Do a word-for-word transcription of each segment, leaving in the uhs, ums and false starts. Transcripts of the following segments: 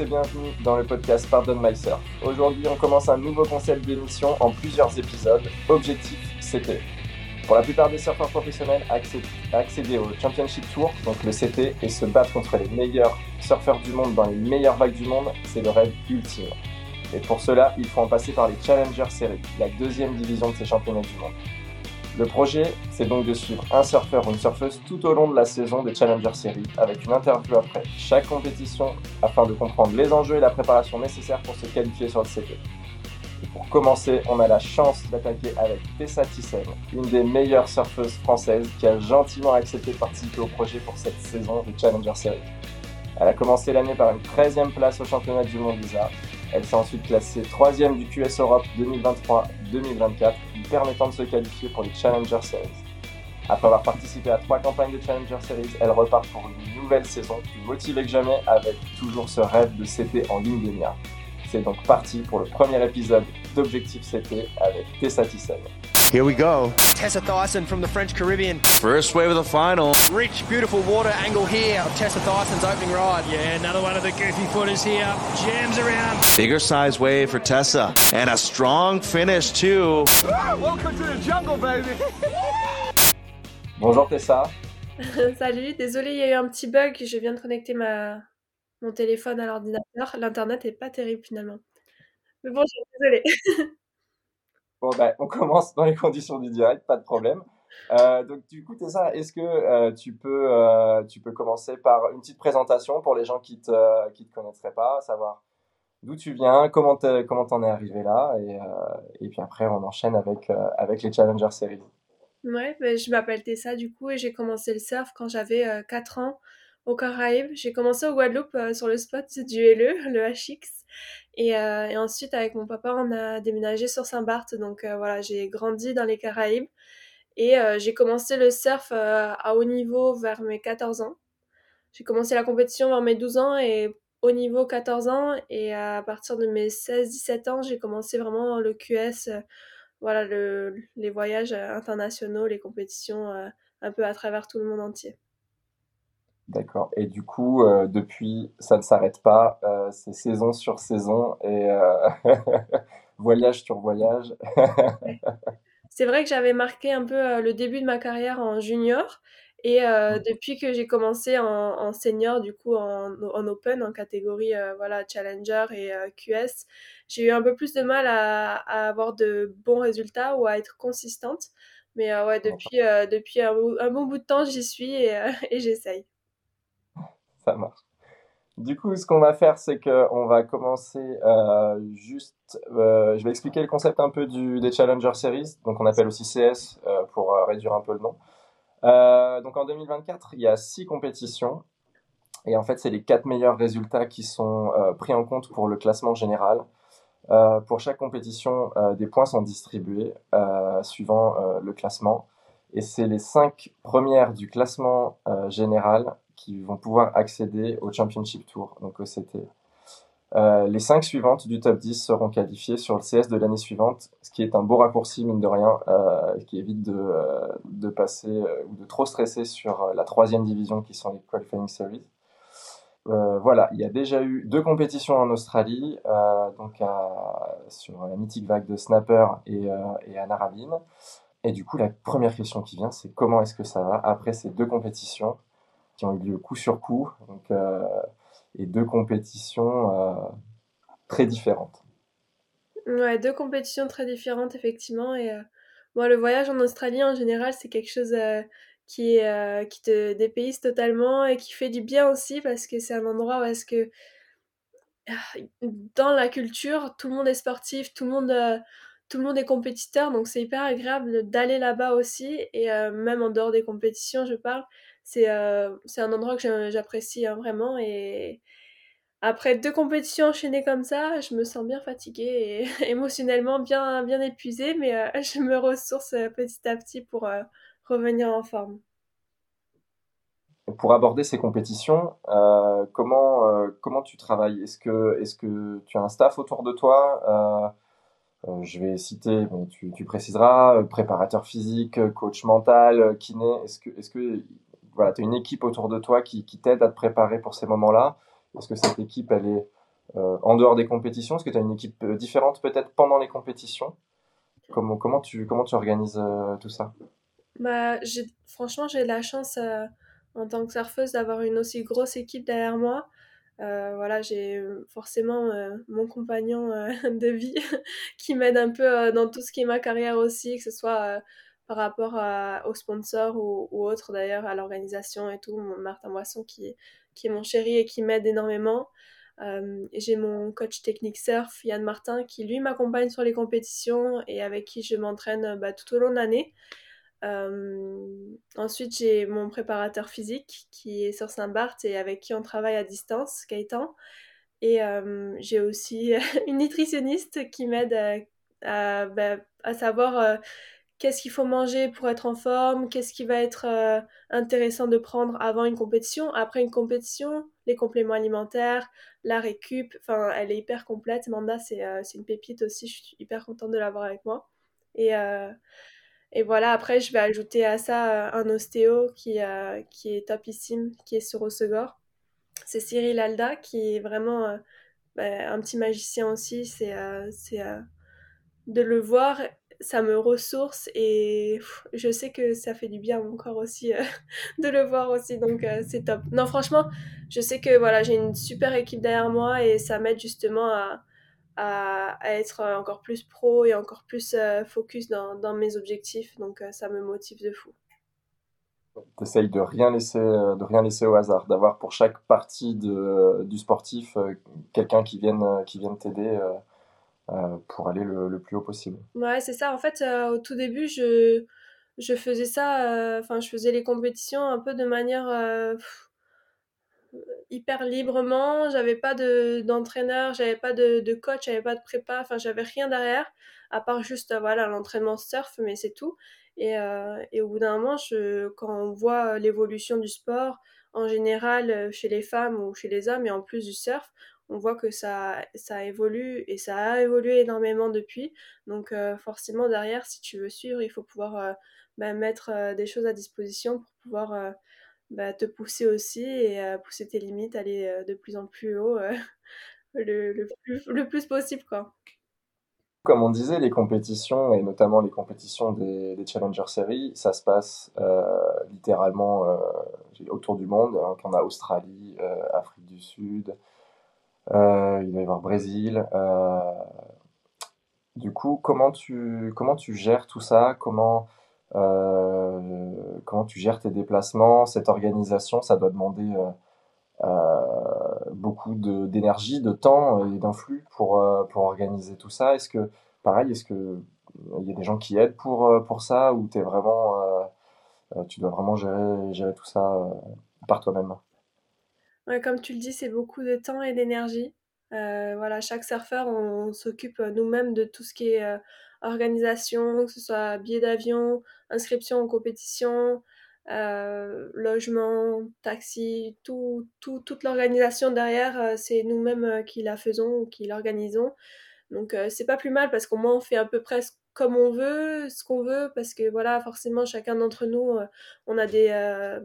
et bienvenue dans le podcast Pardon My Surf. Aujourd'hui, on commence un nouveau concept d'émission en plusieurs épisodes. Objectif, C T. Pour la plupart des surfeurs professionnels, accéder au Championship Tour, donc le C T, et se battre contre les meilleurs surfeurs du monde dans les meilleures vagues du monde, c'est le rêve ultime. Et pour cela, il faut en passer par les Challenger Series, la deuxième division de ces championnats du monde. Le projet, c'est donc de suivre un surfeur ou une surfeuse tout au long de la saison des Challenger Series, avec une interview après chaque compétition, afin de comprendre les enjeux et la préparation nécessaires pour se qualifier sur le C T. Et pour commencer, on a la chance d'attaquer avec Tessa Thyssen, une des meilleures surfeuses françaises qui a gentiment accepté de participer au projet pour cette saison des Challenger Series. Elle a commencé l'année par une treizième place au championnat du monde I S A. Elle s'est ensuite classée troisième du Q S Europe deux mille vingt-trois deux mille vingt-quatre, lui permettant de se qualifier pour les Challenger Series. Après avoir participé à trois campagnes de Challenger Series, elle repart pour une nouvelle saison, plus motivée que jamais, avec toujours ce rêve de C T en ligne de mire. C'est donc parti pour le premier épisode d'Objectif C T avec Tessa Thyssen. Here we go. Tessa Thyssen from the French Caribbean. First wave of the final. Rich, beautiful water angle here of Tessa Thyssen's opening ride. Yeah, another one of the goofy footers here. Jams around. Bigger size wave for Tessa. And a strong finish too. Welcome to the jungle, baby. Bonjour Tessa. Salut, désolé, il y a eu un petit bug. Je viens de connecter ma... mon téléphone à l'ordinateur. L'internet est pas terrible finalement. Mais bon, je suis désolée. Bon, ben, on commence dans les conditions du direct, pas de problème. Euh, donc, du coup, Tessa, est-ce que euh, tu, peux, euh, tu peux commencer par une petite présentation pour les gens qui ne te, qui te connaîtraient pas, savoir d'où tu viens, comment t'es, comment t'en es arrivé là, et, euh, et puis après, on enchaîne avec, euh, avec les Challenger Series. Ouais, ben, je m'appelle Tessa du coup et j'ai commencé le surf quand j'avais euh, quatre ans aux Caraïbes. J'ai commencé au Guadeloupe euh, sur le spot du L E, le H X. Et, euh, et ensuite, avec mon papa, on a déménagé sur Saint-Barth. Donc euh, voilà, j'ai grandi dans les Caraïbes. Et euh, j'ai commencé le surf euh, à haut niveau vers mes quatorze ans. J'ai commencé la compétition vers mes douze ans et haut niveau quatorze ans. Et à partir de mes seize dix-sept ans, j'ai commencé vraiment le Q S, euh, voilà, le, les voyages euh, internationaux, les compétitions euh, un peu à travers tout le monde entier. D'accord. Et du coup, euh, depuis, ça ne s'arrête pas. Euh, c'est saison sur saison et euh, voyage sur voyage. C'est vrai que j'avais marqué un peu euh, le début de ma carrière en junior et euh, depuis que j'ai commencé en, en senior, du coup en, en open, en catégorie euh, voilà, challenger et euh, Q S, j'ai eu un peu plus de mal à, à avoir de bons résultats ou à être consistante. Mais euh, ouais, depuis, euh, depuis un, bout- un bon bout de temps, j'y suis et, euh, et j'essaye. Ça marche. Du coup, ce qu'on va faire, c'est qu'on va commencer euh, juste... Euh, je vais expliquer le concept un peu du, des Challenger Series, donc on appelle aussi C S euh, pour euh, réduire un peu le nom. Euh, donc en deux mille vingt-quatre, il y a six compétitions, et en fait, c'est les quatre meilleurs résultats qui sont euh, pris en compte pour le classement général. Euh, pour chaque compétition, euh, des points sont distribués euh, suivant euh, le classement, et c'est les cinq premières du classement euh, général qui vont pouvoir accéder au Championship Tour, donc au C T. Euh, les cinq suivantes du top dix seront qualifiées sur le C S de l'année suivante, ce qui est un beau raccourci, mine de rien, euh, qui évite de, euh, de passer euh, ou de trop stresser sur euh, la troisième division qui sont les Qualifying Series. Euh, voilà, il y a déjà eu deux compétitions en Australie, euh, donc à, sur la mythique vague de Snapper et, euh, et à Narrabeen. Et du coup, la première question qui vient, c'est comment est-ce que ça va après ces deux compétitions qui ont eu lieu coup sur coup, donc, euh, et deux compétitions euh, très différentes. Ouais, deux compétitions très différentes, effectivement. Et euh, moi, le voyage en Australie, en général, c'est quelque chose euh, qui, est, euh, qui te dépayse totalement et qui fait du bien aussi parce que c'est un endroit où est-ce que ah, dans la culture, tout le monde est sportif, tout le monde, euh, tout le monde est compétiteur, donc c'est hyper agréable d'aller là-bas aussi. Et euh, même en dehors des compétitions, je parle, c'est euh, c'est un endroit que j'a- j'apprécie hein, vraiment. Et après deux compétitions enchaînées comme ça, je me sens bien fatiguée et émotionnellement bien, bien épuisée, mais euh, je me ressource euh, petit à petit pour euh, revenir en forme. Et pour aborder ces compétitions, euh, comment, euh, comment tu travailles? Est-ce que, est-ce que tu as un staff autour de toi? euh, euh, Je vais citer, mais tu, tu préciseras, euh, préparateur physique, euh, coach mental, euh, kiné. Est-ce que, est-ce que voilà, tu as une équipe autour de toi qui, qui t'aide à te préparer pour ces moments-là? Est-ce que cette équipe, elle est euh, en dehors des compétitions? Est-ce que tu as une équipe euh, différente peut-être pendant les compétitions? Comment, comment tu, comment tu organises euh, tout ça? Bah, j'ai, franchement, j'ai de la chance euh, en tant que surfeuse d'avoir une aussi grosse équipe derrière moi. Euh, voilà, j'ai euh, forcément euh, mon compagnon euh, de vie qui m'aide un peu euh, dans tout ce qui est ma carrière aussi, que ce soit euh, par rapport à- aux sponsors ou, ou autres d'ailleurs, à l'organisation et tout. Mon Martin Moisson qui, qui est mon chéri et qui m'aide énormément. Euh, j'ai mon coach technique surf, Yann Martin, qui lui m'accompagne sur les compétitions et avec qui je m'entraîne euh, bah, tout au long de l'année. Euh, ensuite, j'ai mon préparateur physique qui est sur Saint-Barth et avec qui on travaille à distance, Gaëtan. Et euh, j'ai aussi une nutritionniste qui m'aide à, à, bah, à savoir euh, qu'est-ce qu'il faut manger pour être en forme, qu'est-ce qui va être euh, intéressant de prendre avant une compétition, après une compétition, les compléments alimentaires, la récup. Enfin, elle est hyper complète. Manda, c'est euh, c'est une pépite aussi. Je suis hyper contente de l'avoir avec moi. Et, euh, et voilà, après, je vais ajouter à ça euh, un ostéo qui, euh, qui est topissime, qui est sur Hossegor. C'est Cyril Alda, qui est vraiment euh, bah, un petit magicien aussi. C'est euh, c'est, euh, de le voir, ça me ressource et pff, je sais que ça fait du bien à mon corps aussi euh, de le voir aussi, donc euh, c'est top. Non, franchement, je sais que voilà, j'ai une super équipe derrière moi et ça m'aide justement à, à, à être encore plus pro et encore plus euh, focus dans, dans mes objectifs, donc euh, ça me motive de fou. T'essayes de rien laisser, euh, de rien laisser au hasard, d'avoir pour chaque partie de, du sportif euh, quelqu'un qui vienne, euh, qui vienne t'aider euh, euh, pour aller le, le plus haut possible. Ouais, c'est ça. En fait, euh, au tout début, je, je faisais ça, euh, enfin, je faisais les compétitions un peu de manière euh, hyper librement. J'avais pas de d'entraîneur, j'avais pas de, de coach, j'avais pas de prépa, enfin j'avais rien derrière, à part juste euh, voilà l'entraînement surf, mais c'est tout. Et, euh, et au bout d'un moment, je, quand on voit l'évolution du sport en général euh, chez les femmes ou chez les hommes, et en plus du surf, on voit que ça, ça évolue et ça a évolué énormément depuis. Donc euh, forcément derrière, si tu veux suivre, il faut pouvoir euh, bah, mettre euh, des choses à disposition pour pouvoir euh, bah, te pousser aussi et euh, pousser tes limites, aller euh, de plus en plus haut euh, le, le plus, le plus possible, quoi. Comme on disait, les compétitions, et notamment les compétitions des, des Challenger Series, ça se passe euh, littéralement euh, autour du monde. Donc on a Australie, euh, Afrique du Sud, euh, il va y avoir Brésil. Euh, du coup, comment tu, comment tu gères tout ça? Comment, euh, comment tu gères tes déplacements? Cette organisation, ça doit demander euh, euh, beaucoup de, d'énergie, de temps et d'influx pour, euh, pour organiser tout ça. Est-ce que, pareil, est-ce que il y a des gens qui aident pour, euh, pour ça ou t'es vraiment, euh, euh, tu dois vraiment gérer, gérer tout ça euh, par toi-même? Ouais, comme tu le dis, c'est beaucoup de temps et d'énergie. Euh, voilà, chaque surfeur, on, on s'occupe euh, nous-mêmes de tout ce qui est euh, organisation, que ce soit billet d'avion, inscription en compétition, euh, logement, taxi, tout, tout, toute l'organisation derrière, euh, c'est nous-mêmes euh, qui la faisons ou qui l'organisons. Donc euh, c'est pas plus mal parce qu'au moins on fait à peu près ce- comme on veut, ce qu'on veut, parce que voilà, forcément chacun d'entre nous, euh, on a des, euh,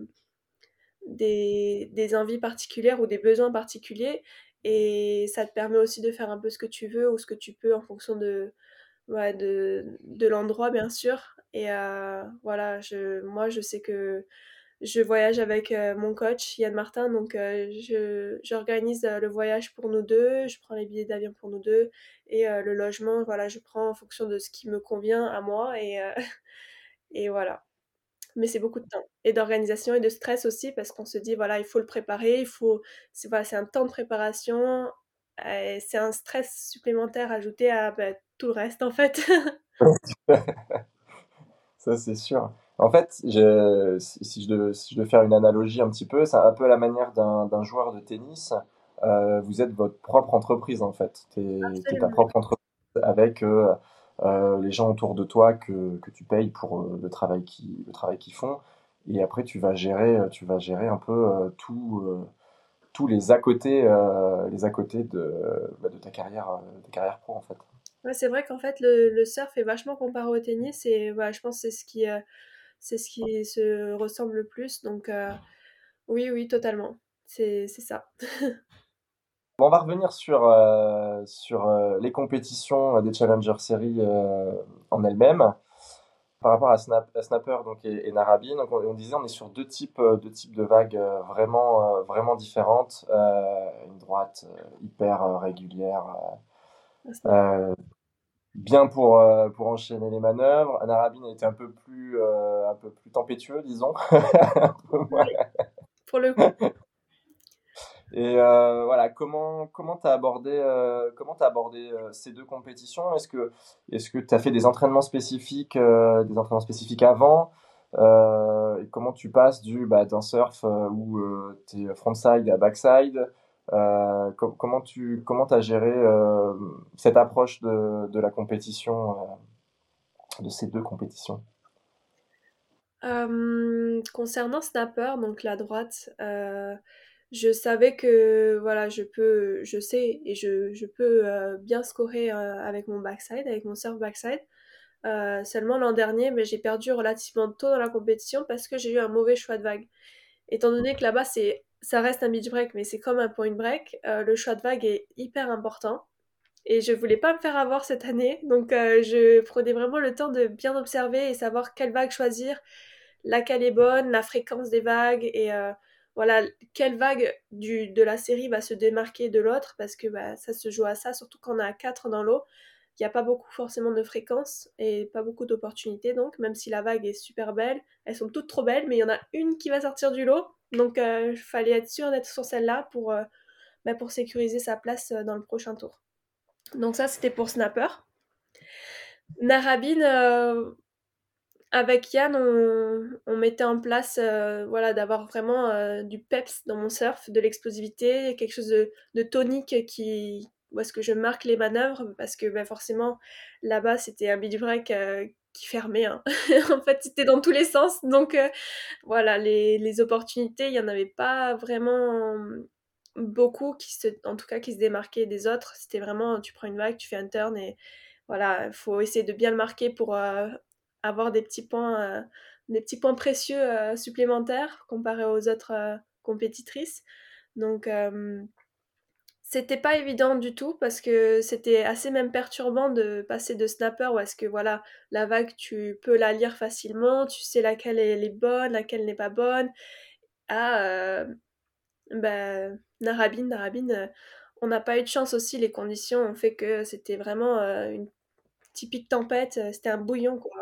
des, des envies particulières ou des besoins particuliers, et ça te permet aussi de faire un peu ce que tu veux ou ce que tu peux en fonction de, ouais, de, de l'endroit bien sûr. Et euh, voilà, je, moi je sais que je voyage avec euh, mon coach Yann Martin, donc euh, je, j'organise euh, le voyage pour nous deux, je prends les billets d'avion pour nous deux et euh, le logement, voilà, je prends en fonction de ce qui me convient à moi et, euh, et voilà. Mais c'est beaucoup de temps et d'organisation et de stress aussi parce qu'on se dit voilà, il faut le préparer, il faut c'est voilà, c'est un temps de préparation, et c'est un stress supplémentaire ajouté à bah, tout le reste en fait. Ça, c'est sûr. En fait, je, si, si je devais, si je devais faire une analogie un petit peu, c'est un peu à la manière d'un d'un joueur de tennis. Euh, vous êtes votre propre entreprise, en fait. T'es, t'es ta Absolument. propre entreprise avec euh, euh, les gens autour de toi que, que tu payes pour euh, le travail qui, le travail qu'ils font. Et après, tu vas gérer, tu vas gérer un peu euh, tout, euh, tous les à côté, euh, les à côté de, bah, de ta carrière, euh, de ta carrière pro, en fait. Ouais, c'est vrai qu'en fait le, le surf est vachement comparé au tennis et voilà, je pense que c'est ce qui euh, c'est ce qui se ressemble le plus donc euh, oui oui totalement. C'est c'est ça. Bon, on va revenir sur, euh, sur euh, les compétitions des Challenger Series euh, en elles-mêmes. Par rapport à, Snap, à Snapper donc, et, et Narrabeen, donc on, on disait on est sur deux types, euh, deux types de vagues euh, vraiment, euh, vraiment différentes. Euh, une droite euh, hyper euh, régulière, euh, euh, bien pour, euh, pour enchaîner les manœuvres. Narrabeen était un peu plus, euh, un peu plus tempétueux, disons. Un peu moins. Oui, pour le coup. Et euh, voilà, comment comment t'as abordé euh, comment t'as abordé euh, ces deux compétitions? Est-ce que est-ce que t'as fait des entraînements spécifiques euh, des entraînements spécifiques avant? Euh, et comment tu passes du bah, d'un surf euh, où euh, t'es frontside à backside? Euh, com- comment tu comment t'as géré euh, cette approche de de la compétition euh, de ces deux compétitions? Euh, concernant Snapper, donc la droite, euh, je savais que voilà, je peux, je sais et je, je peux euh, bien scorer euh, avec mon backside, avec mon surf backside. Euh, seulement l'an dernier, mais j'ai perdu relativement tôt dans la compétition parce que j'ai eu un mauvais choix de vague. Étant donné que là-bas, c'est, ça reste un beach break, mais c'est comme un point break, euh, le choix de vague est hyper important. Et je voulais pas me faire avoir cette année, donc euh, je prenais vraiment le temps de bien observer et savoir quelle vague choisir, laquelle est bonne, la fréquence des vagues et euh, voilà quelle vague du, de la série va se démarquer de l'autre parce que bah, ça se joue à ça, surtout quand on a quatre dans l'eau. Il n'y a pas beaucoup forcément de fréquences et pas beaucoup d'opportunités donc même si la vague est super belle, elles sont toutes trop belles mais il y en a une qui va sortir du lot donc il euh, fallait être sûr d'être sur celle-là pour, euh, bah, pour sécuriser sa place euh, dans le prochain tour. Donc ça c'était pour Snapper. Narrabeen, euh, avec Yann, on, on mettait en place euh, voilà, d'avoir vraiment euh, du peps dans mon surf, de l'explosivité, quelque chose de, de tonique qui, où est-ce que je marque les manœuvres, parce que ben, forcément, là-bas, c'était un beach break euh, qui fermait. Hein. En fait, c'était dans tous les sens. Donc, euh, voilà, les, les opportunités, il n'y en avait pas vraiment beaucoup, qui se, en tout cas, qui se démarquaient des autres. C'était vraiment, tu prends une vague, tu fais un turn et voilà, il faut essayer de bien le marquer pour euh, avoir des petits points, euh, des petits points précieux euh, supplémentaires comparé aux autres euh, compétitrices. Donc, euh, c'était pas évident du tout parce que c'était assez même perturbant de passer de snapper où est-ce que voilà, la vague, tu peux la lire facilement, tu sais laquelle elle est bonne, laquelle n'est pas bonne, à euh, bah, Narrabeen, Narrabeen, euh, on n'a pas eu de chance aussi, les conditions ont fait que c'était vraiment euh, une typique tempête, euh, c'était un bouillon quoi.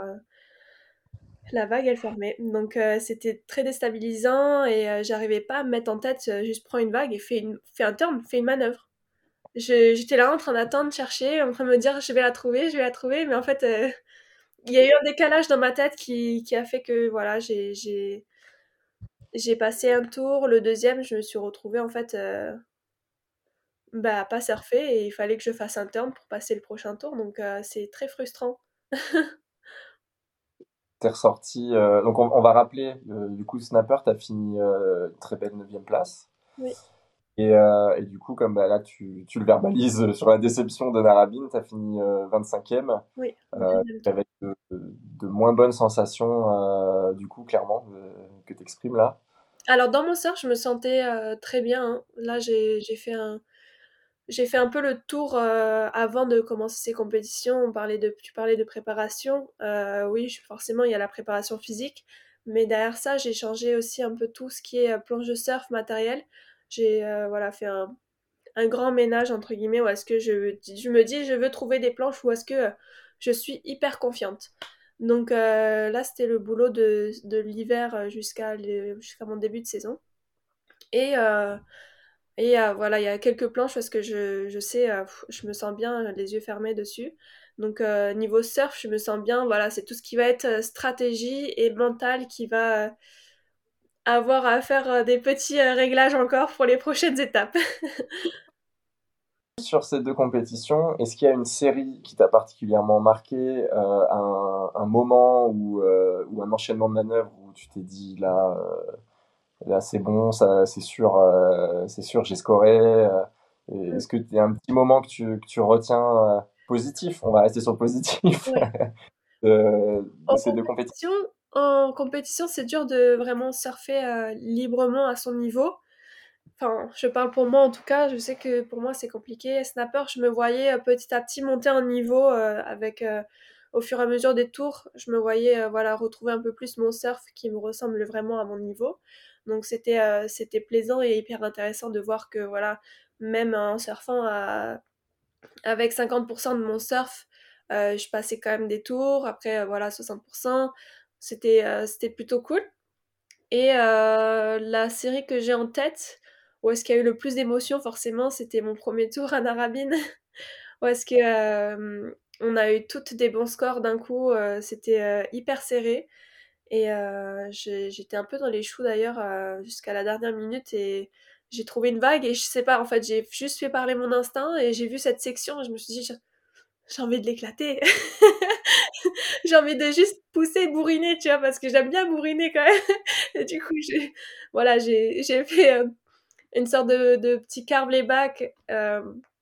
La vague, elle fermait. Donc euh, c'était très déstabilisant et euh, j'arrivais pas à me mettre en tête, euh, juste prends une vague et fais, une, fais un turn, fais une manœuvre. Je- J'étais là en train d'attendre, chercher, en train de me dire je vais la trouver, je vais la trouver, mais en fait euh, il y a eu un décalage dans ma tête qui, qui a fait que voilà, j'ai, j'ai, j'ai passé un tour, le deuxième, je me suis retrouvée en fait euh, bah, à pas surfer et il fallait que je fasse un turn pour passer le prochain tour, donc euh, c'est très frustrant. T'es ressorti. Euh, donc, on, on va rappeler, euh, du coup, Snapper, t'as fini euh, une très belle neuvième place. Oui, Et, euh, et du coup, comme bah, là, tu, tu le verbalises sur la déception de Narrabeen, t'as fini euh, vingt-cinquième, oui, euh, deuxième tour. avec de, de- de moins bonnes sensations, euh, du coup, clairement, euh, que t'exprimes là. Alors dans mon surf, je me sentais euh, très bien. Hein. Là, j'ai j'ai fait un j'ai fait un peu le tour euh, avant de commencer ces compétitions. On parlait de tu parlais de préparation. Euh, oui, je- forcément, il y a la préparation physique, mais derrière ça, j'ai changé aussi un peu tout ce qui est euh, planche de surf, matériel. J'ai euh, voilà fait un, un grand ménage entre guillemets où est-ce que je je me dis je veux trouver des planches où est-ce que euh, je suis hyper confiante. Donc euh, là, c'était le boulot de, de l'hiver euh, jusqu'à le- jusqu'à mon début de saison. Et, euh, et euh, voilà, il y a quelques planches parce que je, je sais, euh, pff, je me sens bien euh, les yeux fermés dessus. Donc euh, niveau surf, je me sens bien. Voilà, c'est tout ce qui va être euh, stratégie et mental qui va euh, avoir à faire euh, des petits euh, réglages encore pour les prochaines étapes. Sur ces deux compétitions, est-ce qu'il y a une série qui t'a particulièrement marqué, euh, un, un moment ou, euh, ou un enchaînement de manœuvres où tu t'es dit là, euh, là c'est bon, ça, c'est sûr, euh, c'est sûr, j'ai scoré. euh, et est-ce que tu as un petit moment que tu, que tu retiens euh, positif, on va rester sur le positif, Ouais. de, de En ces deux compétitions? compétition, en compétition, c'est dur de vraiment surfer euh, librement à son niveau. enfin, je parle pour moi en tout cas, je sais que pour moi c'est compliqué. Snapper, je me voyais euh, petit à petit monter en niveau euh, avec, euh, au fur et à mesure des tours, je me voyais euh, voilà, retrouver un peu plus mon surf qui me ressemble vraiment à mon niveau. Donc c'était euh, c'était plaisant et hyper intéressant de voir que voilà, même en surfant à- avec cinquante pour cent de mon surf, euh, je passais quand même des tours. Après, euh, voilà, soixante pour cent, c'était euh, c'était plutôt cool. Et euh, la série que j'ai en tête, où est-ce qu'il y a eu le plus d'émotions, forcément, c'était mon premier tour à Narrabeen, où est-ce que euh, on a eu toutes des bons scores d'un coup, euh, c'était euh, hyper serré. Et euh, j'ai- j'étais un peu dans les choux d'ailleurs euh, jusqu'à la dernière minute et j'ai trouvé une vague et je sais pas, en fait, j'ai juste fait parler mon instinct et j'ai vu cette section et je me suis dit, j'ai j'ai envie de l'éclater. J'ai envie de juste pousser, bourriner, tu vois, parce que j'aime bien bourriner quand même. Et du coup, j'ai, voilà, j'ai, j'ai fait euh, une sorte de, de petit carve back. Euh,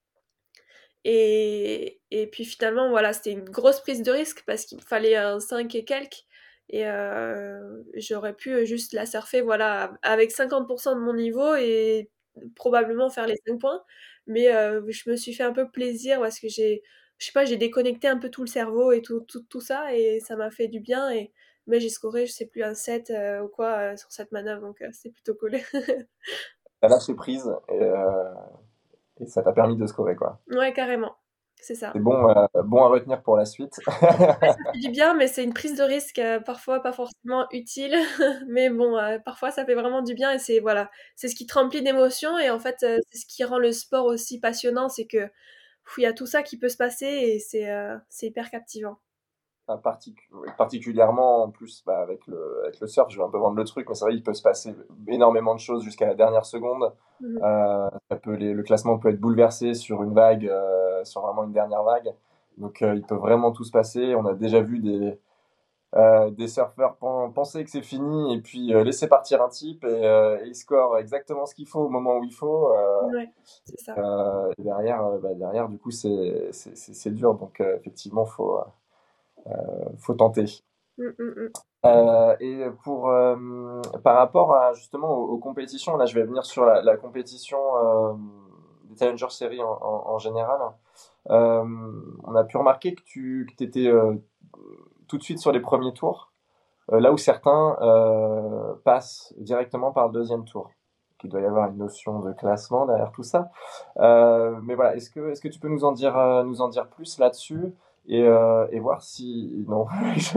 et, et puis finalement, voilà, c'était une grosse prise de risque parce qu'il me fallait un cinq et quelques. Et euh, j'aurais pu juste la surfer, voilà, avec cinquante pour cent de mon niveau et probablement faire les cinq points. Mais euh, je me suis fait un peu plaisir parce que j'ai, je sais pas, j'ai déconnecté un peu tout le cerveau et tout, tout, tout ça et ça m'a fait du bien. Et, mais j'ai scoré, je sais plus, un sept euh, ou quoi euh, sur cette manœuvre, donc euh, c'est plutôt cool. T'as lâché prise et, euh, et ça t'a permis de scorer, quoi. Ouais, carrément, c'est ça. C'est bon, euh, bon à retenir pour la suite. Ça fait du bien, mais c'est une prise de risque, euh, parfois pas forcément utile. Mais bon, euh, parfois ça fait vraiment du bien et c'est voilà, c'est ce qui te remplit d'émotions et en fait euh, c'est ce qui rend le sport aussi passionnant, c'est que pff, il y a tout ça qui peut se passer et c'est euh, c'est hyper captivant. Enfin, particu- particulièrement en plus bah, avec, le, avec le surf, je vais un peu vendre le truc, mais c'est vrai qu'il peut se passer énormément de choses jusqu'à la dernière seconde. Mhm. Euh, ça peut, les- le classement peut être bouleversé sur une vague, euh, sur vraiment une dernière vague. Donc euh, il peut vraiment tout se passer. On a déjà vu des, euh, des surfeurs pen- penser que c'est fini et puis euh, laisser partir un type et, euh, et il score exactement ce qu'il faut au moment où il faut. Euh, Ouais, c'est ça. euh, et derrière, euh, bah, derrière, du coup, c'est c'est- c'est- c'est dur. Donc euh, effectivement, faut, faut tenter. Mm, mm, mm. Euh, et pour euh, par rapport à justement aux, aux compétitions, là je vais venir sur la, la compétition euh, des Challenger Series en, en- en général. Euh, on a pu remarquer que tu que étais tout de suite sur les premiers tours, euh, là où certains euh, passent directement par le deuxième tour. Il doit y avoir une notion de classement derrière tout ça. Euh, mais voilà, est-ce que, est-ce que tu peux nous en dire, euh, nous en dire plus là-dessus et, euh, et voir si... Non.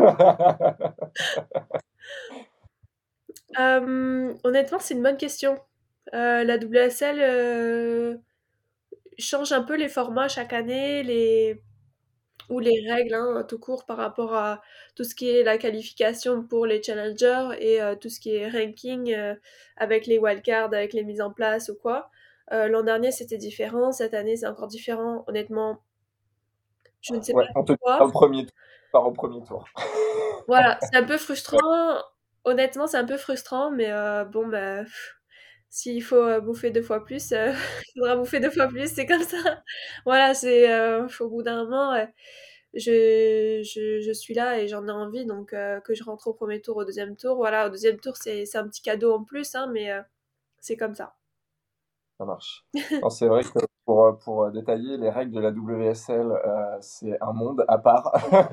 Euh, honnêtement, c'est une bonne question. Euh, la W S L euh, change un peu les formats chaque année, les ou les règles hein, tout court par rapport à tout ce qui est la qualification pour les challengers et euh, tout ce qui est ranking euh, avec les wildcards, avec les mises en place ou quoi. Euh, l'an dernier c'était différent, cette année c'est encore différent. Honnêtement, je ne sais pas Ouais, on te dit pas pourquoi. au premier tour. Pas au premier tour. Voilà, c'est un peu frustrant. Honnêtement, c'est un peu frustrant, mais euh, bon, bah, pff, s'il faut euh, bouffer deux fois plus, euh, il faudra bouffer deux fois plus, c'est comme ça. Voilà, c'est euh, au bout d'un moment, euh, je, je, je suis là et j'en ai envie, donc euh, que je rentre au premier tour, au deuxième tour. Voilà, au deuxième tour, c'est c'est un petit cadeau en plus, hein, mais euh, c'est comme ça. Ça marche. Non, c'est vrai que pour, euh, pour détailler, les règles de la W S L, euh, c'est un monde à part.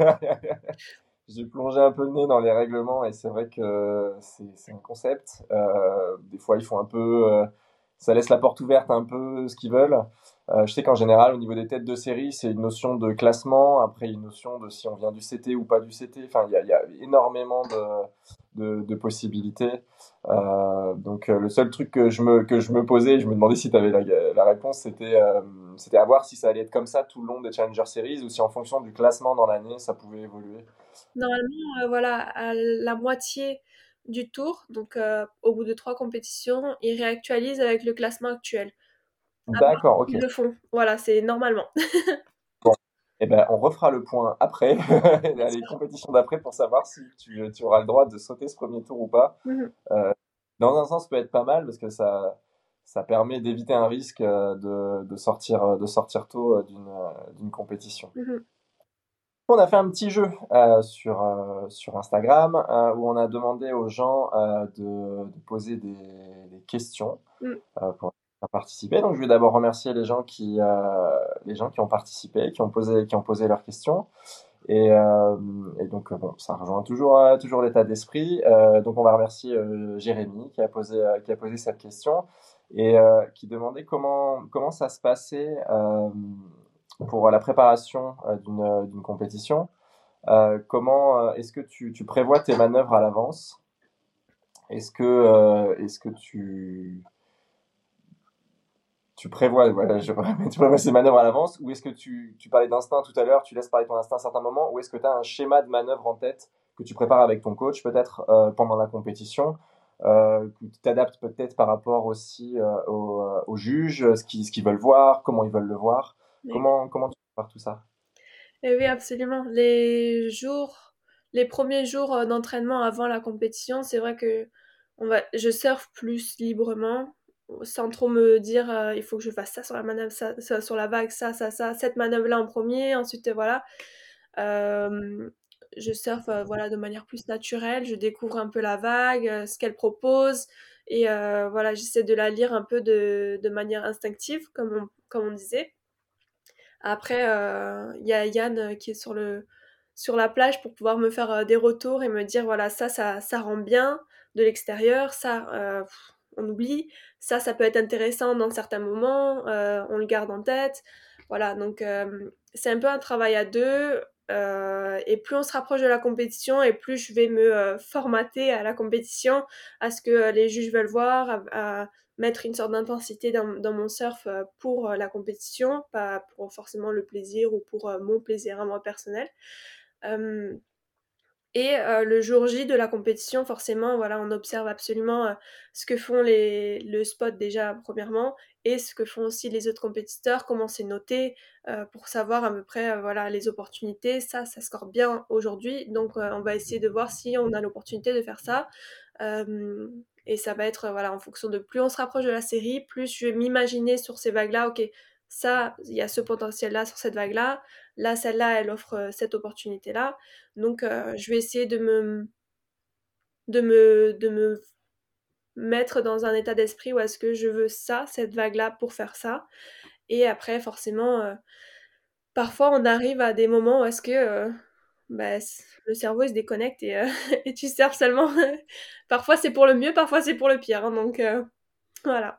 J'ai plongé un peu le nez dans les règlements et c'est vrai que c'est c'est un concept. Euh, des fois, ils font un peu, euh, ça laisse la porte ouverte à un peu ce qu'ils veulent. Euh, je sais qu'en général, au niveau des têtes de série, c'est une notion de classement. Après, une notion de si on vient du C T ou pas du C T. Enfin, il y a, il y a énormément de, de, de possibilités. Euh, donc, euh, le seul truc que je me, que je me posais, je me demandais si tu avais la, la réponse, c'était euh, c'était à voir si ça allait être comme ça tout le long des Challenger Series ou si en fonction du classement dans l'année, ça pouvait évoluer. Normalement, euh, voilà, à la moitié du tour, donc euh, au bout de trois compétitions, ils réactualisent avec le classement actuel. À part D'accord, ok. s'ils le font. Voilà, c'est normalement. Bon, eh ben, on refera le point après, Bien les sûr. compétitions d'après, pour savoir si tu, tu auras le droit de sauter ce premier tour ou pas. Mhm, Euh, dans un sens, ça peut être pas mal parce que ça, ça permet d'éviter un risque euh, de, de sortir, de sortir tôt euh, d'une, euh, d'une compétition. mhm. On a fait un petit jeu euh, sur, euh, sur Instagram euh, où on a demandé aux gens euh, de, de poser des, des questions Mm. euh, pour à participer. Donc, je vais d'abord remercier les gens qui, euh, les gens qui ont participé, qui ont posé, qui ont posé leurs questions. Et, euh, et donc, euh, bon, ça rejoint toujours, euh, toujours l'état d'esprit. Euh, donc, on va remercier euh, Jérémy qui a posé, euh, qui a posé cette question et euh, qui demandait comment, comment ça se passait euh, pour la préparation euh, d'une, d'une compétition. Euh, comment euh, est-ce que tu, tu prévois tes manœuvres à l'avance? Est-ce que, euh, est-ce que tu, tu prévois, voilà, je, tu prévois ces manœuvres à l'avance, ou est-ce que tu, tu parlais d'instinct tout à l'heure, tu laisses parler ton instinct à un certain moment, ou est-ce que tu as un schéma de manœuvre en tête que tu prépares avec ton coach peut-être euh, pendant la compétition, euh, que tu t'adaptes peut-être par rapport aussi euh, aux, euh, aux juges, ce qu'ils, ce qu'ils veulent voir, comment ils veulent le voir, Oui. comment, comment tu prépares tout ça? Et oui, absolument. Les jours, les premiers jours euh, d'entraînement avant la compétition, c'est vrai que on va, je surfe plus librement, sans trop me dire euh, il faut que je fasse ça sur la manœuvre, ça, ça sur la vague, ça, ça, ça, cette manœuvre-là en premier, ensuite euh, voilà. Euh, je surfe euh, voilà de manière plus naturelle, je découvre un peu la vague, euh, ce qu'elle propose, et euh, voilà, j'essaie de la lire un peu de, de manière instinctive, comme on, comme on disait. Après, euh, il y a Yann euh, qui est sur le sur la plage pour pouvoir me faire euh, des retours et me dire voilà ça ça ça rend bien de l'extérieur, ça euh, pff, on oublie, ça ça peut être intéressant dans certains moments, euh, on le garde en tête, voilà donc euh, c'est un peu un travail à deux. Euh, et plus on se rapproche de la compétition et plus je vais me euh, formater à la compétition, à ce que euh, les juges veulent voir, à, à mettre une sorte d'intensité dans, dans mon surf euh, pour euh, la compétition, pas pour forcément le plaisir ou pour euh, mon plaisir à moi personnel. Euh, et euh, le jour J de la compétition, forcément, voilà, on observe absolument euh, ce que font les, le spot déjà, premièrement, et ce que font aussi les autres compétiteurs, comment c'est noté, euh, pour savoir à peu près, euh, voilà, les opportunités. Ça, ça score bien aujourd'hui, donc euh, on va essayer de voir si on a l'opportunité de faire ça. Euh, et ça va être, euh, voilà, en fonction de plus on se rapproche de la série, plus je vais m'imaginer sur ces vagues-là, ok, ça, il y a ce potentiel-là sur cette vague-là, là, celle-là, elle offre euh, cette opportunité-là. Donc, euh, je vais essayer de me, de me, de me mettre dans un état d'esprit où est-ce que je veux ça, cette vague-là, pour faire ça. Et après, forcément, euh, parfois, on arrive à des moments où est-ce que euh, bah, le cerveau, il se déconnecte et, euh, et tu surfes seulement. Parfois, c'est pour le mieux, parfois, c'est pour le pire. Hein, donc, euh, voilà.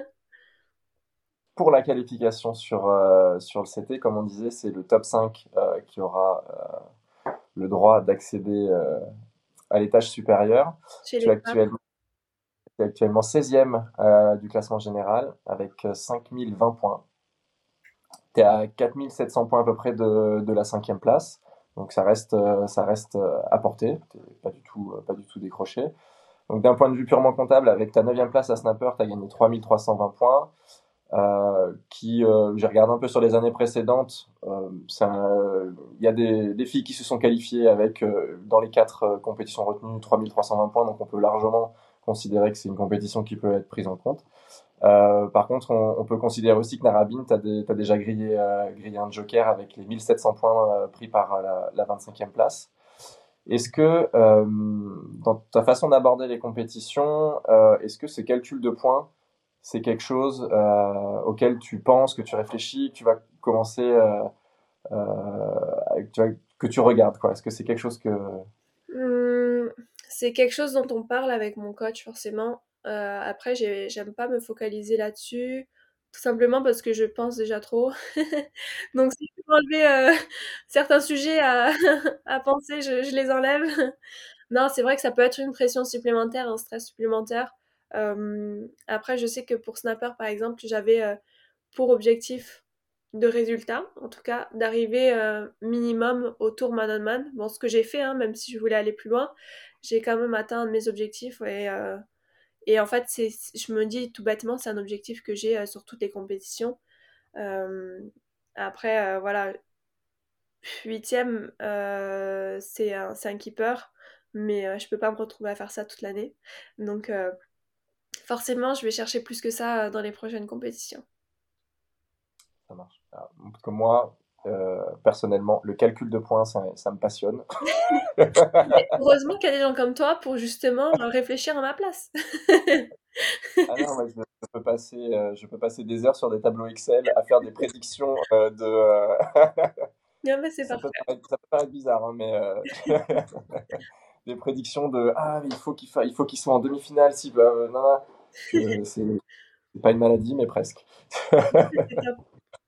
Pour la qualification sur, euh, sur le C T, comme on disait, c'est le top cinq euh, qui aura euh, le droit d'accéder euh, à l'étage supérieur. Chez Tu es les femmes. actuellement, tu es actuellement seizième euh, du classement général avec euh, cinq mille vingt points. Tu es à quatre mille sept cents points à peu près de, de la cinquième place. Donc ça reste, euh, ça reste euh, à portée. Tu pas du tout, euh, pas du tout décroché. Donc d'un point de vue purement comptable, avec ta neuvième place à Snapper, tu as gagné trois mille trois cent vingt points. Euh, qui, euh, j'ai regardé un peu sur les années précédentes, euh, il y a des, des filles qui se sont qualifiées avec, euh, dans les quatre euh, compétitions retenues, trois mille trois cent vingt points, donc on peut largement considérer que c'est une compétition qui peut être prise en compte. Euh, par contre, on, on peut considérer aussi que Narabine, tu as déjà grillé, euh, grillé un joker avec les mille sept cents points euh, pris par la, la vingt-cinquième place. Est-ce que, euh, dans ta façon d'aborder les compétitions, euh, est-ce que ce calcul de points, c'est quelque chose euh, auquel tu penses, que tu réfléchis, que tu vas commencer, euh, euh, que, tu vas, que tu regardes, quoi. Est-ce que c'est quelque chose que... Hum, c'est quelque chose dont on parle avec mon coach, forcément. Euh, après, j'ai- j'aime pas me focaliser là-dessus, tout simplement parce que je pense déjà trop. Donc, si je peux enlever euh, certains sujets à, à penser, je, je les enlève. Non, c'est vrai que ça peut être une pression supplémentaire, un stress supplémentaire. Euh, après, je sais que pour Snapper, par exemple, j'avais euh, pour objectif de résultat, en tout cas, d'arriver euh, minimum au tour man-on-man. Bon, ce que j'ai fait, hein, même si je voulais aller plus loin, j'ai quand même atteint mes objectifs. Et, euh, et en fait, c'est, je me dis tout bêtement, c'est un objectif que j'ai euh, sur toutes les compétitions. Euh, après, euh, voilà, huitième, euh, c'est un, c'est un keeper, mais euh, je peux pas me retrouver à faire ça toute l'année. Donc, euh, forcément, je vais chercher plus que ça euh, dans les prochaines compétitions. Ça marche. Alors, parce que moi, euh, personnellement, le calcul de points, ça, ça me passionne. Mais heureusement qu'il y a des gens comme toi pour justement euh, réfléchir à ma place. Ah non, moi, je, je peux passer, euh, je peux passer des heures sur des tableaux Excel à faire des prédictions euh, de. euh, Non, mais c'est ça peut parfait. paraître, ça peut paraître bizarre, hein, mais euh, des prédictions de ah mais il faut qu'il fa... il faut qu'il soit en demi-finale si euh, non, non. Je- c'est c'est pas une maladie mais presque. C'est top.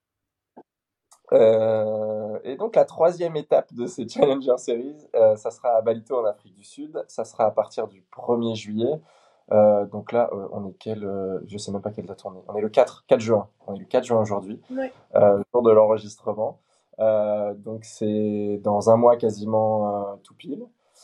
Euh, et donc la troisième étape de ces Challenger Series, euh, ça sera à Bali en Afrique du Sud. Ça sera à partir du premier juillet. Euh, donc là, euh, on est quel, euh, je sais même pas quelle date on est. On est le quatre, quatre juin. On est le quatre juin aujourd'hui, Ouais. euh, le jour de l'enregistrement. Euh, donc c'est dans un mois quasiment euh, tout pile.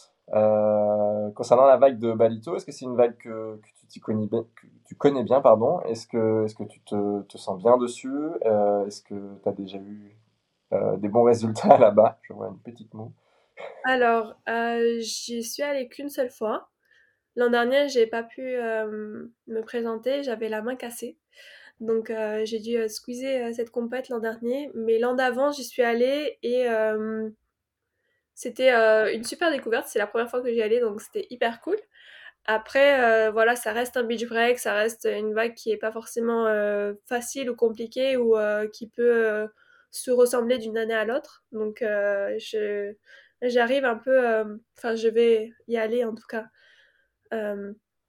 Euh, concernant la vague de Balito, est-ce que c'est une vague que, que tu t'y connais bien, que tu connais bien, pardon? Est-ce que, est-ce que tu te, te sens bien dessus? Euh, est-ce que tu as déjà eu euh, des bons résultats là-bas? Je vois une petite moue. Alors, euh, j'y suis allée qu'une seule fois. L'an dernier, j'ai pas pu euh, me présenter, j'avais la main cassée. Donc euh, j'ai dû euh, squeezer euh, cette compète l'an dernier. Mais l'an d'avant, j'y suis allée et euh, c'était euh, une super découverte. C'est la première fois que j'y allais, donc c'était hyper cool. Après, euh, voilà, ça reste un beach break, ça reste une vague qui est pas forcément euh, facile ou compliquée ou euh, qui peut euh, se ressembler d'une année à l'autre. Donc, euh, je, j'arrive un peu, euh, enfin, je vais y aller en tout cas, euh,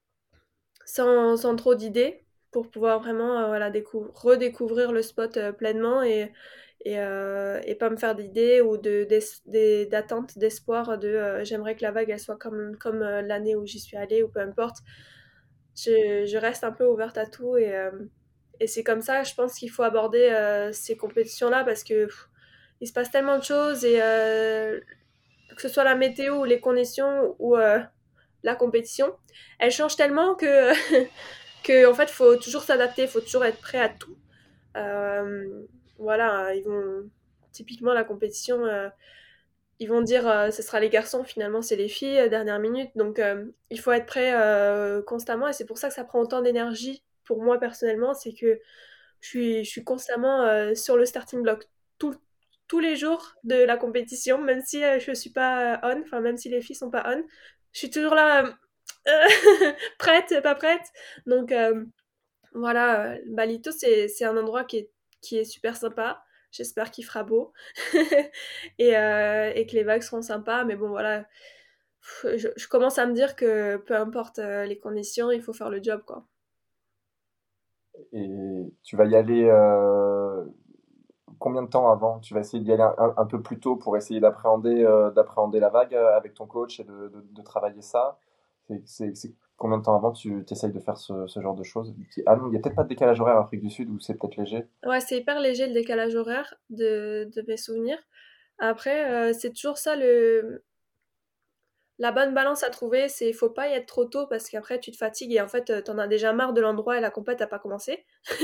sans, sans trop d'idées pour pouvoir vraiment euh, voilà, décou- redécouvrir le spot euh, pleinement et, et, euh, et pas me faire d'idées ou de, d'es- des- d'attentes, d'espoir de euh, j'aimerais que la vague elle soit comme, comme euh, l'année où j'y suis allée ou peu importe. Je, je reste un peu ouverte à tout et, euh, et c'est comme ça, je pense qu'il faut aborder euh, ces compétitions-là parce que pff, il se passe tellement de choses et euh, que ce soit la météo ou les conditions ou euh, la compétition, elle change tellement que, que en fait, faut toujours s'adapter, il faut toujours être prêt à tout. Euh, voilà, ils vont typiquement la compétition, euh, ils vont dire euh, ce sera les garçons, finalement c'est les filles, euh, dernière minute. Donc euh, il faut être prêt euh, constamment et c'est pour ça que ça prend autant d'énergie pour moi personnellement, c'est que je suis, je suis constamment euh, sur le starting block tout, tous les jours de la compétition, même si euh, je suis pas on, enfin même si les filles sont pas on, je suis toujours là euh, prête, pas prête. Donc euh, voilà, euh, Balito c'est c'est un endroit qui est, qui est super sympa. J'espère qu'il fera beau et, euh, et que les vagues seront sympas. Mais bon, voilà, je, je commence à me dire que peu importe euh, les conditions, il faut faire le job, quoi. Et tu vas y aller euh, combien de temps avant? Tu vas essayer d'y aller un, un- un peu plus tôt pour essayer d'appréhender euh, d'appréhender la vague euh, avec ton coach et de, de- de travailler ça. C'est c'est- c'est combien de temps avant tu essayes de faire ce, ce genre de choses? Ah non, il n'y a peut-être pas de décalage horaire en Afrique du Sud ou c'est peut-être léger. Ouais, c'est hyper léger le décalage horaire de, de mes souvenirs. Après, euh, c'est toujours ça le la bonne balance à trouver, c'est faut pas y être trop tôt parce qu'après tu te fatigues et en fait euh, t'en as déjà marre de l'endroit et la compète a pas commencé.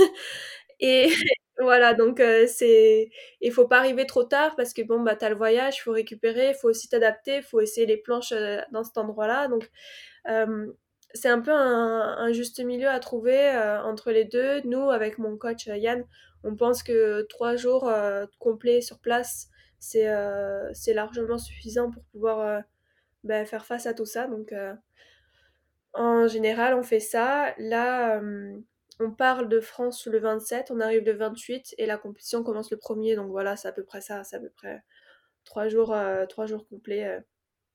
Et voilà, donc euh, c'est il faut pas arriver trop tard parce que bon bah t'as le voyage, faut récupérer, faut aussi t'adapter, faut essayer les planches euh, dans cet endroit-là. Donc euh, c'est un peu un, un juste milieu à trouver euh, entre les deux. Nous, avec mon coach euh, Yann, on pense que trois jours euh, complets sur place, c'est euh, c'est largement suffisant pour pouvoir euh, bah, faire face à tout ça. Donc, euh, en général, on fait ça. Là, euh, on part de France le vingt-sept, on arrive le vingt-huit et la compétition commence le premier. Donc voilà, c'est à peu près ça. C'est à peu près trois jours, euh, trois jours complets euh,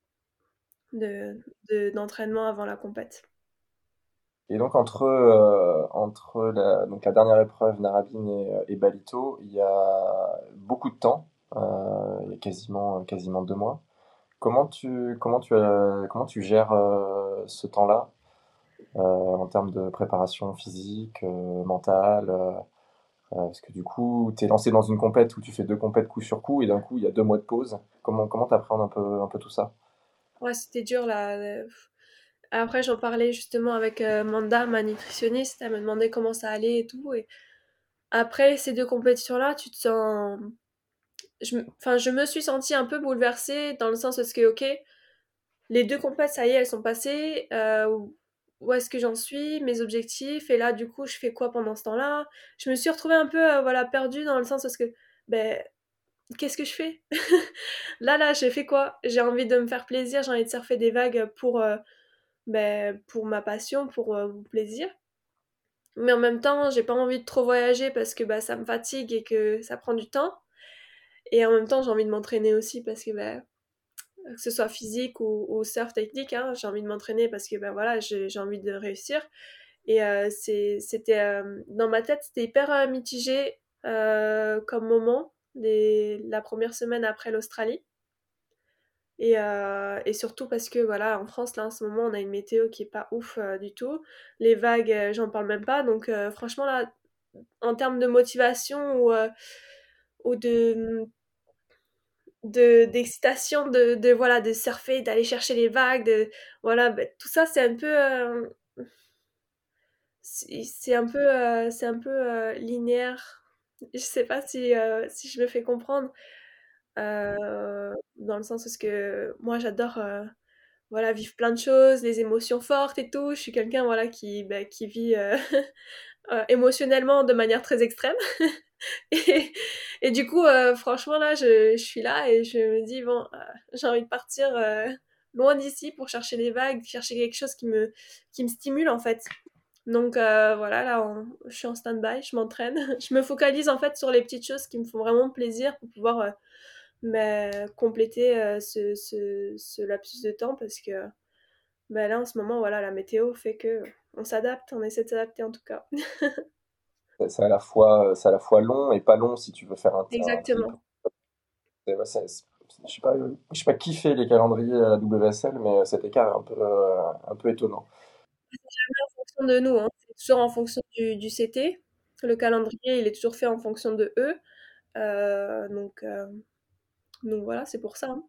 de, de- d'entraînement avant la compète. Et donc entre, euh, entre la, donc la dernière épreuve, Narrabeen et, et Balito, il y a beaucoup de temps, euh, il y a quasiment, quasiment deux mois. Comment tu, comment tu, euh, comment tu gères euh, ce temps-là euh, en termes de préparation physique, euh, mentale euh, euh, parce que du coup, tu es lancé dans une compète où tu fais deux compètes coup sur coup et d'un coup, il y a deux mois de pause. Comment, comment t'appréhendes un peu, un peu tout ça? Ouais, c'était dur là. euh, Après, j'en parlais justement avec euh, Manda, ma nutritionniste. Elle me demandait comment ça allait et tout. Et après ces deux compétitions-là, tu te sens. Je, m- enfin, je me suis sentie un peu bouleversée dans le sens où est-ce que, ok, les deux compètes, ça y est, elles sont passées. Euh, où où est-ce que j'en suis, mes objectifs, et là, du coup, je fais quoi pendant ce temps-là? Je me suis retrouvée un peu, euh, voilà, perdue dans le sens où est-ce que, ben, qu'est-ce que je fais? Là, là, j'ai fait quoi? J'ai envie de me faire plaisir, j'ai envie de surfer des vagues pour, euh, ben, pour ma passion, pour euh, mon plaisir. mais en même temps, j'ai pas envie de trop voyager parce que bah, ça me fatigue et que ça prend du temps. Et en même temps, j'ai envie de m'entraîner aussi parce que bah, que ce soit physique ou, ou surf technique, hein, j'ai envie de m'entraîner parce que ben voilà, j'ai, j'ai envie de réussir. Et euh, c'est, c'était euh, dans ma tête, c'était hyper euh, mitigé euh, comme moment, les, la première semaine après l'Australie. Et, euh, et surtout parce que voilà, en France, là, en ce moment, on a une météo qui est pas ouf euh, du tout. Les vagues, euh, j'en parle même pas. Donc, euh, franchement, là, en termes de motivation ou, euh, ou de, de d'excitation de, de voilà de surfer, d'aller chercher les vagues, de voilà, ben, tout ça c'est un peu euh, c'est c'est un peu euh, c'est un peu euh, linéaire. Je sais pas si euh, si je me fais comprendre euh, dans le sens où ce que moi j'adore euh, voilà vivre plein de choses, les émotions fortes et tout. Je suis quelqu'un voilà qui ben, qui vit euh, euh, émotionnellement de manière très extrême. Et, et du coup, euh, franchement, là, je, je suis là et je me dis, bon, euh, j'ai envie de partir euh, loin d'ici pour chercher les vagues, chercher quelque chose qui me, qui me stimule, en fait. Donc euh, voilà, là, on- je suis en stand-by, je m'entraîne. Je me focalise, en fait, sur les petites choses qui me font vraiment plaisir pour pouvoir euh, bah, compléter euh, ce, ce, ce lapsus de temps parce que bah, là, en ce moment, voilà, la météo fait que on s'adapte, on essaie de s'adapter en tout cas. C'est à la fois, c'est à la fois long et pas long si tu veux faire un, un trip. Exactement. C'est- ouais, c'est- c'est- je sais pas, je sais pas qui fait les calendriers à la W S L, mais cet écart est un peu, euh, un peu étonnant. Fonction de nous, hein. C'est toujours en fonction du, du C T. Le calendrier, il est toujours fait en fonction de eux. Euh, donc, euh, donc voilà, c'est pour ça, hein.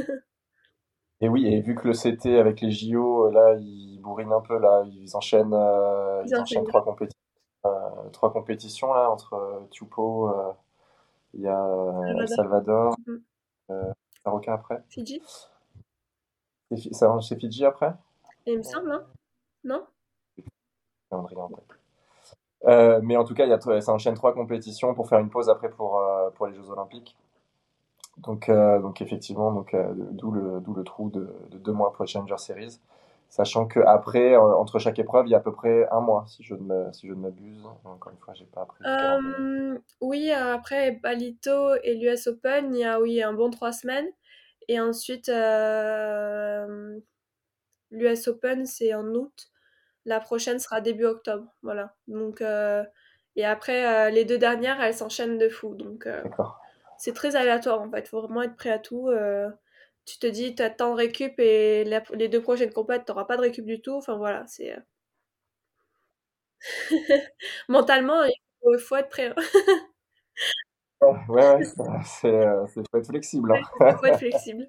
Et oui, et vu que le C T avec les J O, là, ils bourrinent un peu, là, ils enchaînent, euh, Ils ils enchaînent enchaînent. trois compétitions, euh, trois compétitions là, entre euh, Tupou, euh, il y a euh, El Salvador. Salvador, Mhm. euh, Marocain après. Fidji, C'est Fi- ça- c'est Fidji après? il me semble, hein? Non? Calendrier en tête. Euh, mais en tout cas, il y a, tro- ça enchaîne trois compétitions pour faire une pause après pour, euh, pour les Jeux Olympiques. Donc, euh, donc effectivement, donc, euh, d'où le, d'où le trou de, de deux mois pour les Challenger Series. Sachant qu'après, euh, entre chaque épreuve, il y a à peu près un mois, si je ne me, si je ne m'abuse. Encore une fois, j'ai pas appris le calendrier. Euh, oui, après Balito et l'U S Open, il y a oui, un bon trois semaines. Et ensuite, euh, l'U S Open, c'est en août. La prochaine sera début octobre. Voilà. Donc, euh, et après, euh, les deux dernières, elles s'enchaînent de fou. Donc, euh, D'accord. c'est très aléatoire en fait, faut vraiment être prêt à tout. euh, tu te dis, t'as tant de récup et la- les deux prochaines compètes, t'auras pas de récup du tout. Enfin voilà, c'est. euh, Mentalement, il faut, il faut être prêt, hein. Ouais, ouais, ouais, c'est, euh, c'est, faut être flexible, Ouais, c'est ça, hein. faut être flexible.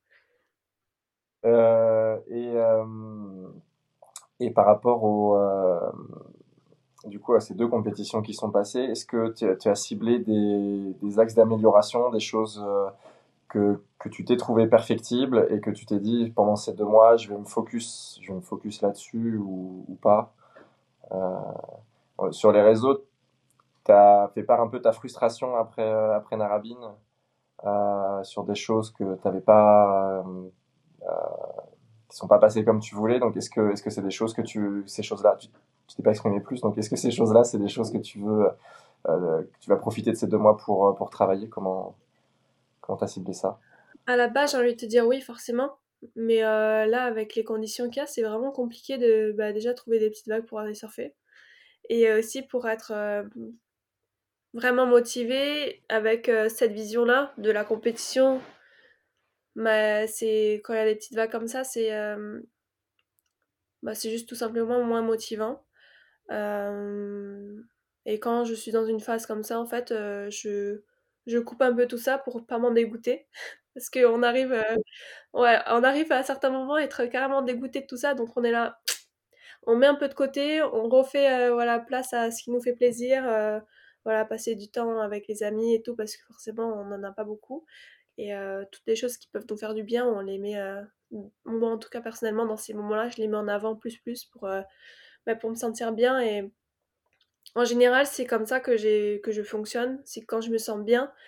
Euh, et, euh, et par rapport au, euh, du coup, à ces deux compétitions qui sont passées, est-ce que tu, as tu as ciblé des, des axes d'amélioration, des choses euh, que, que tu t'es trouvé perfectibles et que tu t'es dit pendant ces deux mois, je vais me focus, je vais me focus là-dessus ou, ou pas? Euh, sur les réseaux, tu as fait part un peu de ta frustration après, euh, après Narabine, euh, sur des choses que tu n'avais pas, euh, qui sont pas passées comme tu voulais. Donc, est-ce que, est-ce que c'est des choses que tu, ces choses-là, tu, tu t'es pas exprimé plus. Donc, est-ce que ces choses-là, c'est des choses que tu veux, euh, que tu vas profiter de ces deux mois pour, euh, pour travailler? Comment, comment t'as ciblé ça? À la base, j'ai envie de te dire oui, forcément. Mais euh, là, avec les conditions qu'il y a, c'est vraiment compliqué de bah, déjà trouver des petites vagues pour aller surfer. Et euh, aussi pour être euh, vraiment motivé avec euh, cette vision-là de la compétition. Mais c'est quand il y a des petites vagues comme ça, c'est euh, bah, c'est juste tout simplement moins motivant. Euh, et quand je suis dans une phase comme ça, en fait, euh, je, je coupe un peu tout ça pour pas m'en dégoûter. Parce qu'on arrive, euh, ouais, on arrive à certains moments à être carrément dégoûté de tout ça, donc on est là, on met un peu de côté, on refait euh, voilà, place à ce qui nous fait plaisir, euh, voilà, passer du temps avec les amis et tout, parce que forcément on n'en a pas beaucoup. Et euh, toutes les choses qui peuvent nous faire du bien, on les met, euh, moi en tout cas personnellement dans ces moments-là, je les mets en avant plus plus pour, euh, bah, pour me sentir bien. Et en général, c'est comme ça que j'ai que je fonctionne. C'est que quand je me sens bien,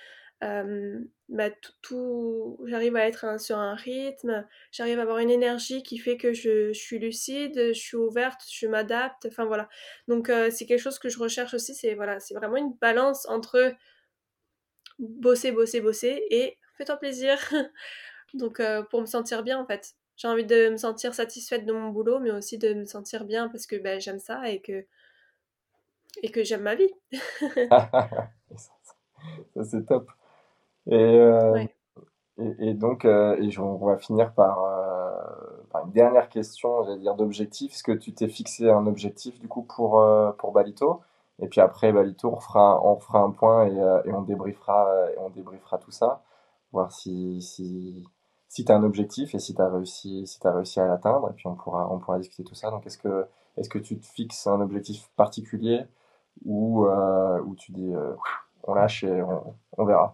euh, bah, tout, tout- j'arrive à être un- sur un rythme, j'arrive à avoir une énergie qui fait que je, je suis lucide, je suis ouverte, je m'adapte, enfin voilà. Donc euh, c'est quelque chose que je recherche aussi, c'est voilà, c'est vraiment une balance entre bosser, bosser, bosser et fais-toi plaisir. Donc euh, pour me sentir bien en fait. J'ai envie de me sentir satisfaite de mon boulot, mais aussi de me sentir bien parce que bah, j'aime ça et que, et que j'aime ma vie. Et ça, ça, c'est top. Et, euh, Ouais. et, et donc, euh, et je- on va finir par, euh, par une dernière question, j'allais dire d'objectif. Est-ce que tu t'es fixé un objectif du coup pour, euh, pour Balito? Et puis après Balito, on fera, on fera un point et, euh, et on débriefera, euh, et on débriefera tout ça, voir si, si, si tu as un objectif et si tu as réussi, si t'as réussi à l'atteindre. Et puis on pourra, on pourra discuter tout ça. Donc est-ce que, est-ce que tu te fixes un objectif particulier ou, euh, ou tu dis euh, on lâche et on, on verra?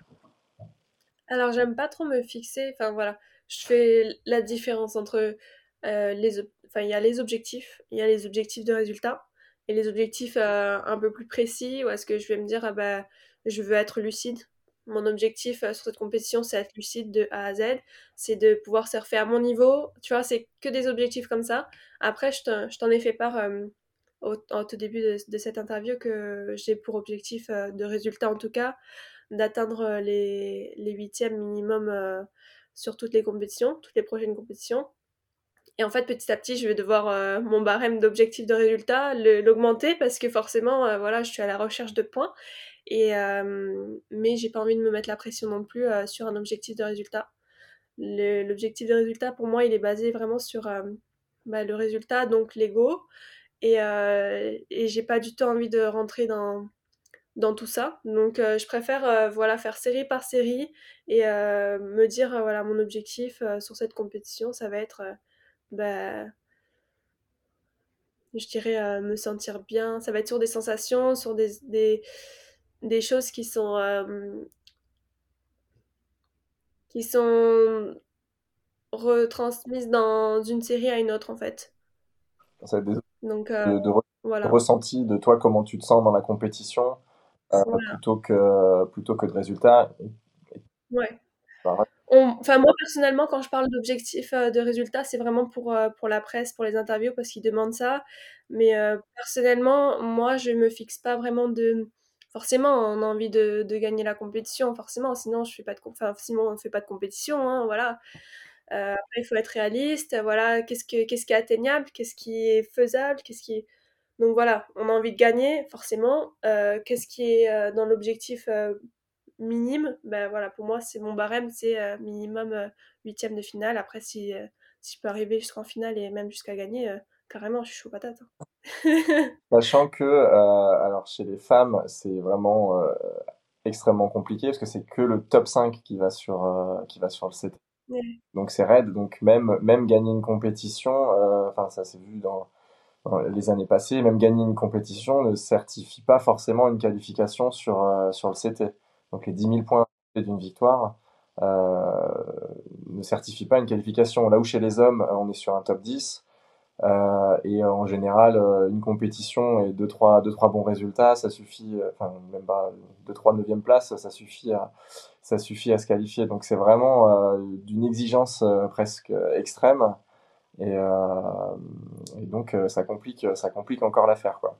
Alors j'aime pas trop me fixer, enfin voilà, je fais la différence entre euh, les, ob- enfin il y a les objectifs, il y a les objectifs de résultat et les objectifs euh, un peu plus précis où est-ce que je vais me dire ah bah je veux être lucide. Mon objectif euh, sur cette compétition c'est être lucide de A à Z, c'est de pouvoir surfer à mon niveau, tu vois, c'est que des objectifs comme ça. Après je t'en je t'en ai fait part euh, au, au tout début de, de cette interview que j'ai pour objectif euh, de résultat en tout cas d'atteindre euh, les, les huitièmes minimum euh, sur toutes les compétitions, toutes les prochaines compétitions. Et en fait, petit à petit, je vais devoir euh, mon barème d'objectifs de résultats le- l'augmenter parce que forcément, euh, voilà, je suis à la recherche de points. Et euh, mais j'ai pas envie de me mettre la pression non plus euh, sur un objectif de résultat. Le- L'objectif de résultat, pour moi, il est basé vraiment sur euh, bah, le résultat, donc l'ego. Et, euh, et j'ai pas du tout envie de rentrer dans, dans tout ça. Donc euh, je préfère euh, voilà faire série par série et euh, me dire euh, voilà mon objectif euh, sur cette compétition, ça va être euh, bah, je dirais euh, me sentir bien. Ça va être sur des sensations, sur des des, des choses qui sont euh, qui sont retransmises dans une série à une autre en fait. Ça va être des- Donc euh, de, de re- voilà. ressenti de toi, comment tu te sens dans la compétition, euh, Voilà. plutôt que, plutôt que de résultats. Et- et- Ouais. bah, On- Enfin, moi, personnellement, quand je parle d'objectifs euh, de résultats, c'est vraiment pour, euh, pour la presse, pour les interviews, parce qu'ils demandent ça. Mais euh, personnellement, moi, je me fixe pas vraiment de... Forcément, on a envie de, de gagner la compétition, forcément, sinon je fais pas de, com- enfin, sinon on ne fait pas de compétition, hein, voilà. Euh, après, il faut être réaliste, voilà, qu'est-ce que, qu'est-ce qui est atteignable, qu'est-ce qui est faisable, qu'est-ce qui est... Donc voilà, on a envie de gagner, forcément. Euh, qu'est-ce qui est euh, dans l'objectif euh, minime, ben voilà, pour moi, c'est mon barème, c'est euh, minimum euh, huitième de finale. Après, si, euh, si je peux arriver jusqu'en finale et même jusqu'à gagner, euh, carrément, je suis chaud patate, hein. Sachant que, euh, alors chez les femmes, c'est vraiment euh, extrêmement compliqué parce que c'est que le top cinq qui va sur, euh, qui va sur le C T. Ouais. Donc c'est raide, donc même, même gagner une compétition, euh, enfin ça s'est vu dans, dans les années passées, même gagner une compétition ne certifie pas forcément une qualification sur, euh, sur le C T. Donc les dix mille points d'une victoire euh, ne certifient pas une qualification. Là où chez les hommes, on est sur un top dix, euh, et en général, euh, une compétition et deux trois, deux, trois bons résultats, ça suffit, euh, enfin même pas deux trois neuvième place, ça suffit à, ça suffit à se qualifier. Donc c'est vraiment euh, d'une exigence euh, presque extrême. Et, euh, et donc euh, ça complique, ça complique encore l'affaire, quoi.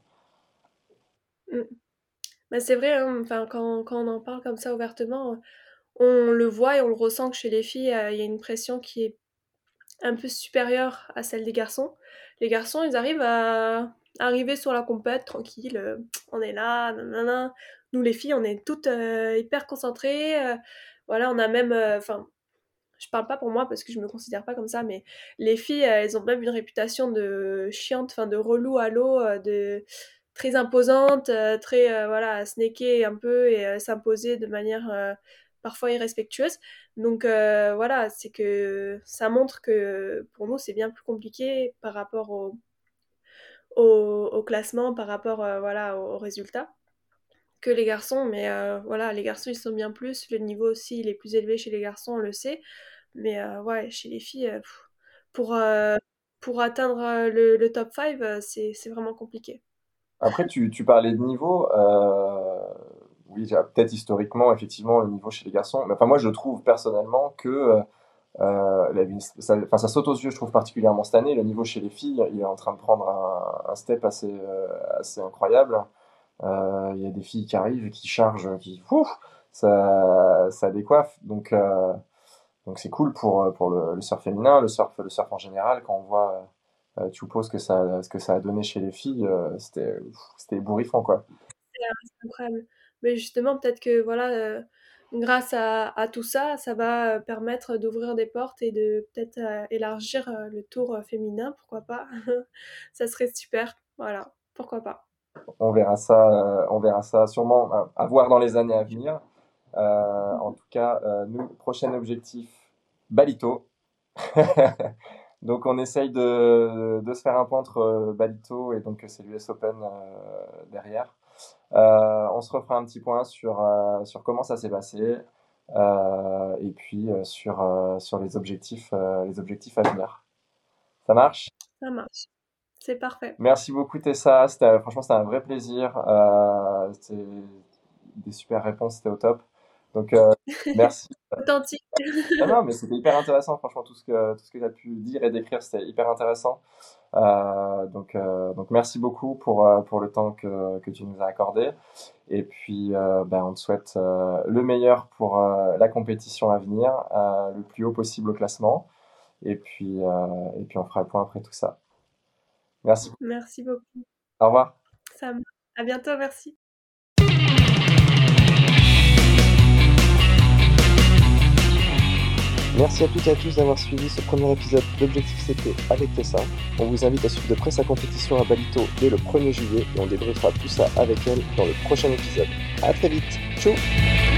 Mm. Ben, c'est vrai, hein, enfin, quand, quand on en parle comme ça ouvertement, on le voit et on le ressent que chez les filles, euh, il y a une pression qui est un peu supérieure à celle des garçons. Les garçons, ils arrivent à arriver sur la compète tranquille, euh, on est là, nanana. Nous les filles, on est toutes euh, hyper concentrées. Euh, voilà, on a même, euh, enfin, je parle pas pour moi parce que je me considère pas comme ça, mais les filles, euh, elles ont même une réputation de chiante, enfin de relou à l'eau, euh, de très imposante, euh, très euh, voilà, à snaker un peu et euh, s'imposer de manière euh, parfois irrespectueuse. Donc euh, voilà, c'est que ça montre que pour nous c'est bien plus compliqué par rapport au, au, au classement, par rapport euh, voilà aux résultats que les garçons, mais euh, voilà, les garçons ils sont bien plus, le niveau aussi il est plus élevé chez les garçons, on le sait, mais euh, ouais, chez les filles, euh, pff, pour, euh, pour atteindre euh, le, le top cinq, euh, c'est, c'est vraiment compliqué. Après, tu, tu parlais de niveau. Euh, oui, peut-être historiquement, effectivement, le niveau chez les garçons. Mais enfin, moi, je trouve personnellement que euh, la, ça, enfin, ça saute aux yeux, je trouve particulièrement cette année. Le niveau chez les filles, il est en train de prendre un, un step assez, euh, assez incroyable. Euh, il y a des filles qui arrivent, qui chargent, qui, ouf, ça, ça décoiffe. Donc, euh, donc c'est cool pour pour le, le surf féminin, le surf, le surf en général. Quand on voit euh, Tchoupo, ce que ça, ce que ça a donné chez les filles, euh, c'était, c'était ébouriffant, quoi. C'est incroyable. Mais justement, peut-être que voilà, euh, grâce à, à tout ça, ça va euh, permettre d'ouvrir des portes et de peut-être euh, élargir euh, le tour euh, féminin, pourquoi pas. Ça serait super. Voilà, pourquoi pas. On verra ça, euh, on verra ça sûrement à, à voir dans les années à venir. Euh, en tout cas, euh, nous, prochain objectif, Balito. Donc on essaye de, de se faire un point entre euh, Balito et donc c'est l'U S Open euh, derrière. Euh, on se refera un petit point sur, euh, sur comment ça s'est passé euh, et puis euh, sur, euh, sur les objectifs, euh, les objectifs à venir. Ça marche? Ça marche. C'est parfait. Merci beaucoup Tessa, c'était, franchement c'était un vrai plaisir. Euh, c'était des super réponses, c'était au top. Donc euh, merci. Authentique. Non, non, mais c'était hyper intéressant, franchement, tout ce que, tout ce que tu as pu dire et décrire, c'était hyper intéressant. Euh, donc, euh, donc merci beaucoup pour, euh, pour le temps que, que tu nous as accordé. Et puis, euh, ben, on te souhaite euh, le meilleur pour euh, la compétition à venir, euh, le plus haut possible au classement. Et puis, euh, et puis on fera le point après tout ça. Merci. Merci beaucoup. Au revoir. Ça marche. À bientôt, merci. Merci à toutes et à tous d'avoir suivi ce premier épisode d'Objectif C P avec Tessa. On vous invite à suivre de près sa compétition à Balito dès le premier juillet et on débriefera tout ça avec elle dans le prochain épisode. À très vite. Ciao.